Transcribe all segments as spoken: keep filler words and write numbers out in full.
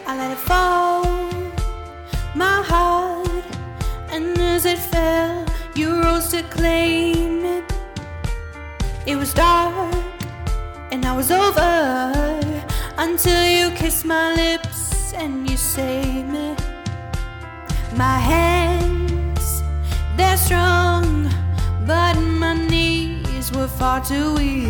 I let it fall, my heart, and as it fell, you rose to claim it. It was dark, and I was over, until you kissed my lips and you saved me. My hands, they're strong, but my knees were far too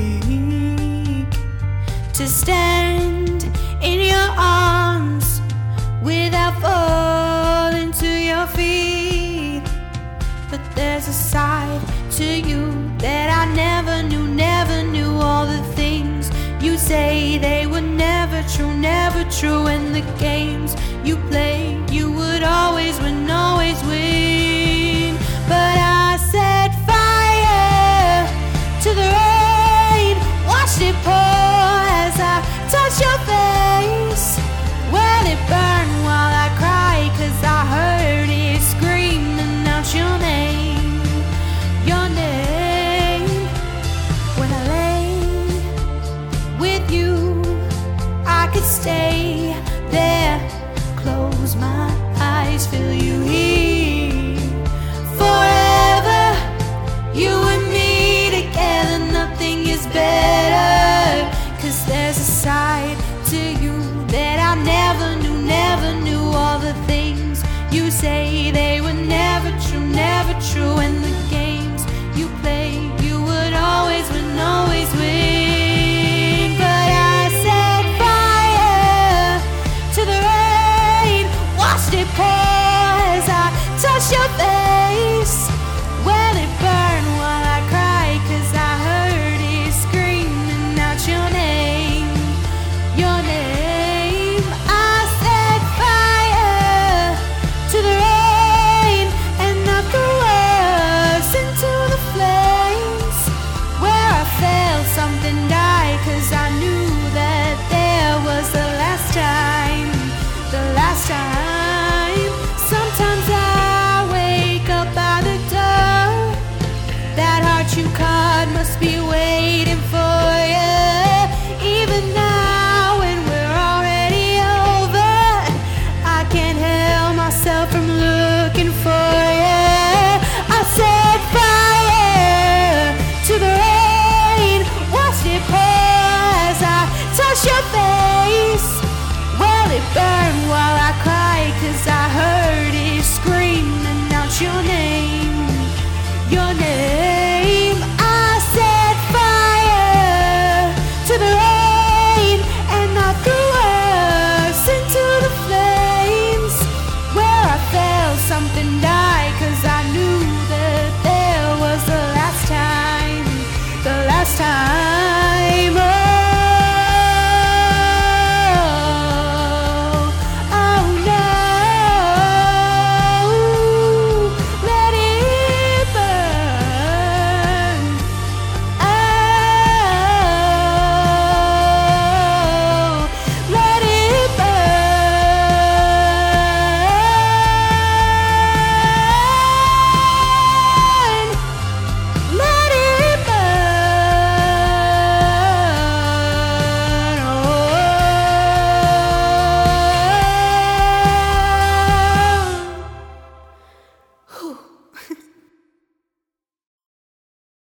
weak to stand in your arms without falling to your feet. But there's a side to you that I never knew, never knew. All the things you say, they were never true, never true. And the games you play, you would always win, always win. But I set fire to the rain, watched it pour as I touched your face. Well, it burned while I cried, 'cause I heard it screaming out your name, your name. When I lay with you, I could stay there, close my eyes, feel you here. Forever, you and me together, nothing is better. 'Cause there's a side to you that I never knew, never knew. All the things you say, they were never true, never true. And the games you play, you would always win, always win. But I set fire to the rain, watched it pour as I touched your face. Well, it burned while I cried, 'cause I heard it screaming out your name, your name. I set fire to the rain and I threw us into the flames. Where I felt something die, 'cause I knew that there was the last time, the last time. Sometimes I wake up by the door, that heart you caught must be waiting for you. Even now when we're already over, I can't help myself from looking for you. I set fire to the rain, watched it pour as I touched your face. Well, it burned while I cried, 'cause I heard it screaming out your name.